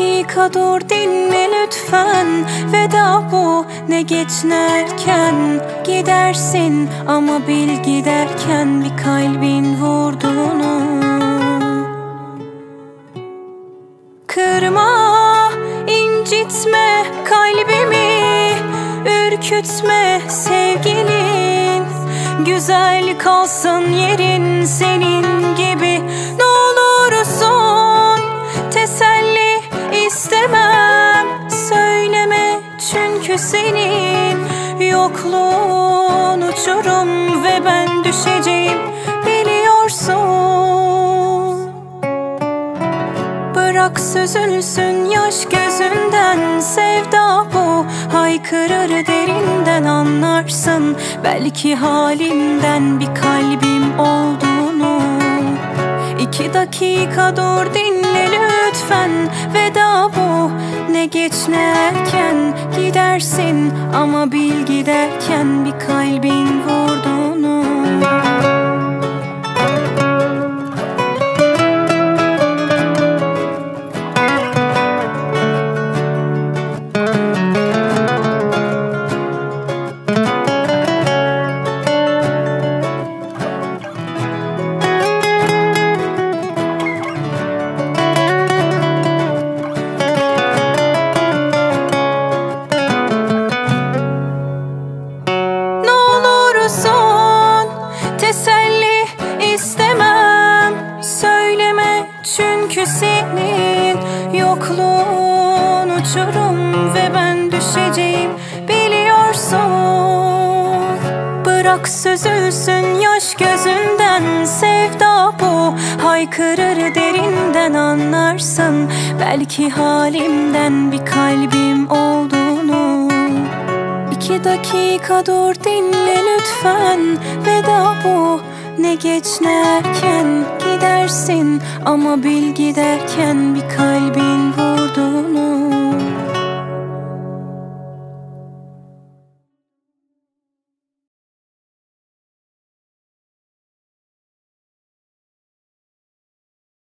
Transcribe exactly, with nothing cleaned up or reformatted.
dakika dur dinle lütfen. Veda bu, ne geç ne erken. Gidersin ama bil giderken bir kalbin vurduğunu. Kırma, incitme kalbimi, ürkütme sevgilin. Güzel kalsın yerin senin gibi. Ne olursun teselli istemem. Söyleme çünkü senin yokluğun uçurum ve ben düşeceğim biliyorsun. Bırak süzülsün yaş gözünden, sevda bu haykırır derinden, anlarsın belki halimden bir kalbim olduğunu. İki dakika dur dinle lütfen, veda bu, ne geç ne erken. Gidersin ama bil giderken bir kalbin vurduğunu. Teselli istemem. Söyleme çünkü senin yokluğun uçurum ve ben düşeceğim biliyorsun. Bırak süzülsün yaş gözünden, sevda bu haykırır derinden, anlarsın belki halimden bir kalbim olduğunu. İki dakika dur dinle lütfen, veda bu, ne geç ne erken. Gidersin ama bil giderken bir kalbin var.